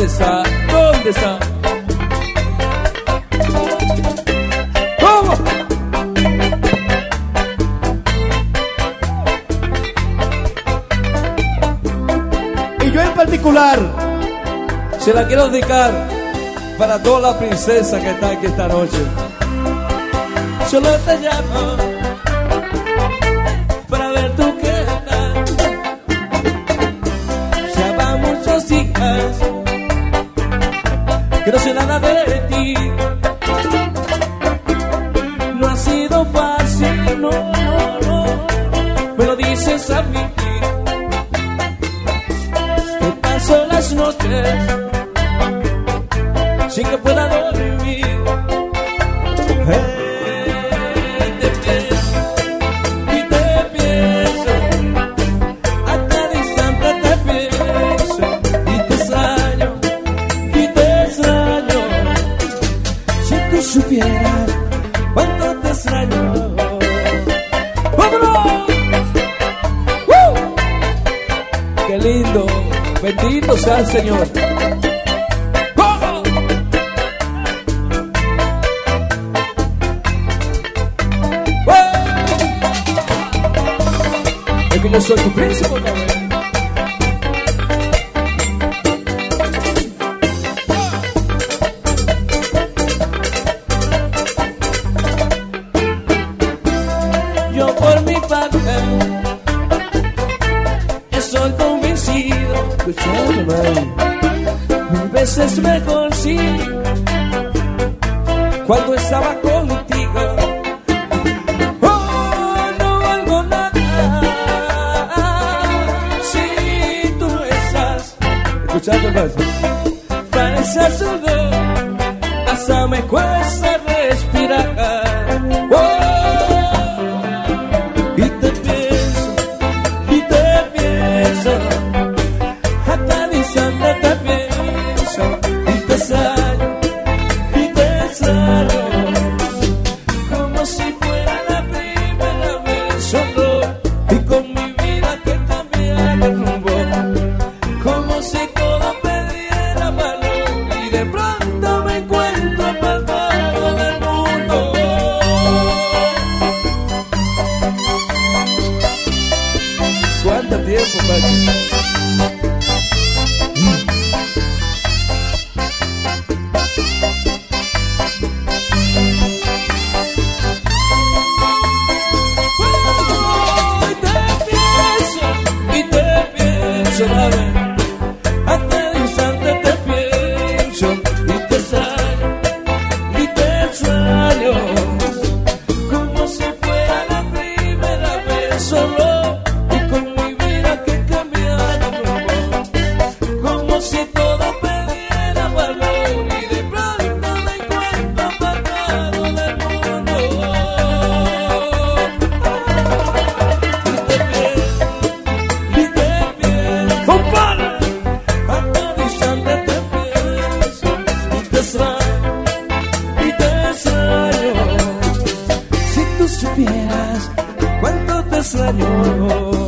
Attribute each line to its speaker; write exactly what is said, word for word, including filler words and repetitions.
Speaker 1: está? ¿Dónde está? ¿Cómo? Y yo en particular se la quiero dedicar para toda la princesa que está aquí esta noche. Solo te llamo para ver tú qué tal. Ya van muchos días que no sé nada de ti. No ha sido fácil, no, no, no. Me lo dices a mí. Que paso las noches sin que pueda dormir. Hey. Supiera cuánto te extraño. ¡Vámonos! ¡Uh! ¡Qué lindo! Bendito sea el Señor. ¡Vamos! ¡Uh! Es que yo soy tu príncipe, ¿no? Por mi parte, estoy convencido, escuchame, mil veces mejor sí, cuando estaba contigo. Oh, no valgo nada si tú no estás. Escuchame más. Parece solo, hasta me cuesta respirar. Oh, ¿cuánto tiempo, Pachi? Y te pienso, y te pienso, ¿sabes? A cada instante te pienso, y te extraño, y te extraño, como si fuera la primera vez solo. Y te extraño, si tú supieras cuánto te extraño.